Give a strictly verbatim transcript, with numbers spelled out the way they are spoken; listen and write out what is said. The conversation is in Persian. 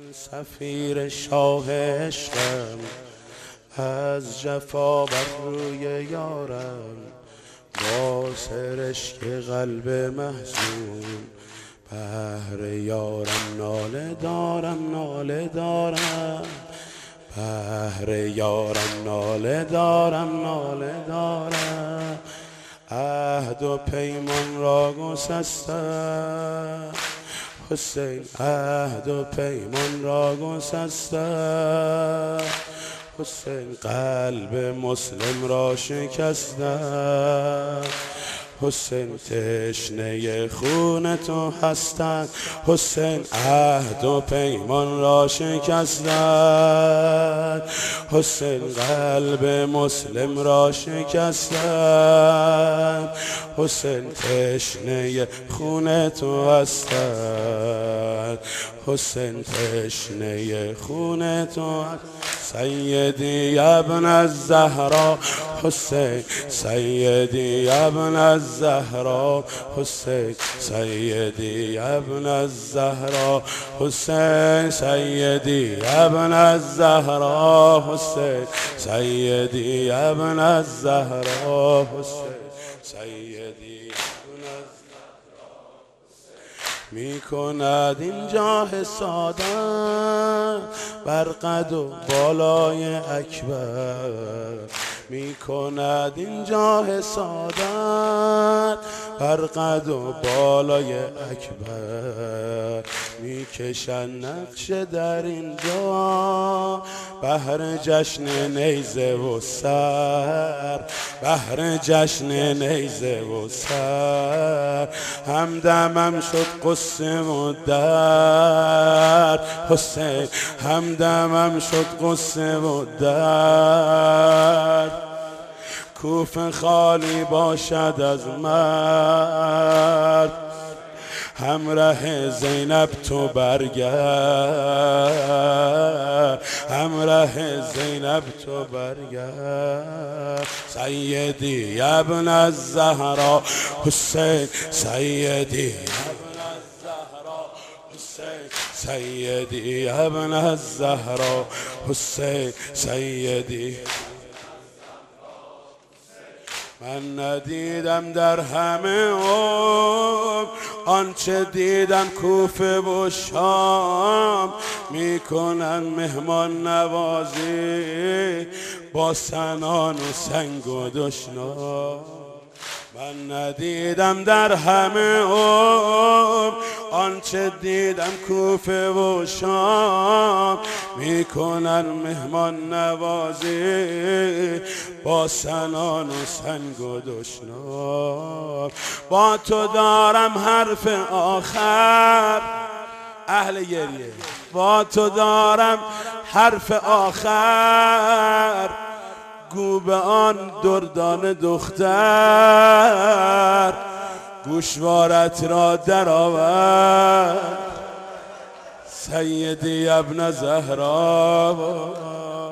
سفیر شاه عشقم، از جفا بر روی یارم، با سرشک قلب محزون. بهر یارم ناله دارم ناله دارم، بهر یارم ناله دارم ناله دارم. عهد و پیمان را گسستم حسین، عهد و پیمان را گسستم حسین. قلب مسلم را شکستم حسین، تشنه خون تو هستم حسین. عهد و پیمان را شکستم حسین، قلب مسلم را شکستم حسین، تشنه خون تو هستم حسین، تشنه خون تو هستم. سیدی ابن الزهرا حسین، سیدی ابن الزهرا حسین، سیدی ابن الزهرا حسین، سیدی ابن الزهرا حسین، سیدی ابن الزهرا حسین، سیدی ابن الزهرا. می کند اینجا حسادت بر قد و بالای اکبر، می کند اینجا حسادت بر قد و بالای اکبر. می کشن نقش در اینجا بهر جشن نیزه و سر، بهر جشن نیزه و سر. همدمم شد قصه و در حسین، همدمم شد قصه و در. کوفه خالی باشد از مرد، همراه زینب تو برگرد، همراه زینب تو برگرد. سیدی ابن الزهرا حسین، سیدی ابن الزهرا حسین، سیدی ابن الزهرا حسین، سیدی. من ندیدم در همه عمر آنچه دیدم کوفه و شام، میکنن مهمان نوازی با سنان و سنگ و دشنام. من ندیدم در همه عمر آنچه دیدم کوفه و شام، میکنن مهمان نوازی با سنان و سنگ و دشنام. با تو دارم حرف آخر اهل گریه، با تو دارم حرف آخر. گو به آن دردان دختر گوشوارت را در آورد. سیدی ابن زهرا